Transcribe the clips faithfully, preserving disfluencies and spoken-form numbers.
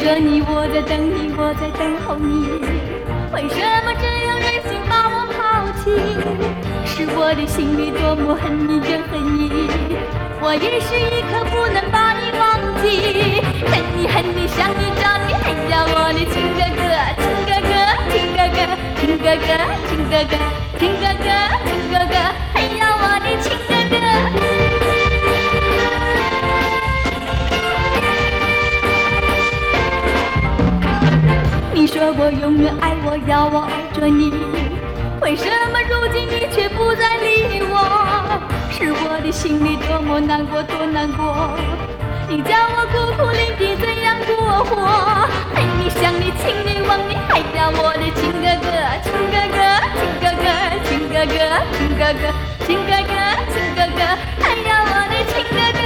着你，我在等你，我在等候你。为什么这样任性把我抛弃？是我的心里多么恨你，真恨你。我也是一刻不能把你忘记。恨你恨你想你找你，哎呀我的亲哥哥，亲哥哥，亲哥哥，亲哥哥，亲哥哥，亲哥哥，亲哥哥，哎呀我的亲哥哥。你说过永远爱我，要我爱着你，为什么如今你却不再理我？是我的心里多么难过，多难过。你叫我苦苦伶仃，怎样过活？恨你想你，亲你忘你，哎呀我的亲哥哥，亲哥哥，亲哥哥，亲哥哥，亲哥哥，亲哥哥，亲哥哥，哎呀我的亲哥哥。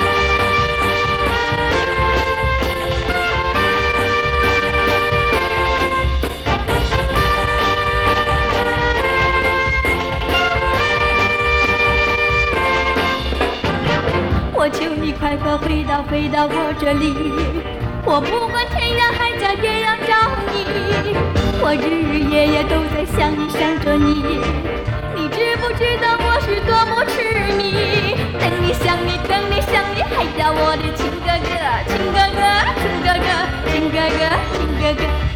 我求你快快回到回到我这里，我不管天涯海角也要找你，我日日夜夜都在想你想着你，你知不知道我是多么痴迷？等你想你等你想你，哎呀我的亲哥哥，亲哥哥，亲哥哥，亲哥哥，亲哥哥。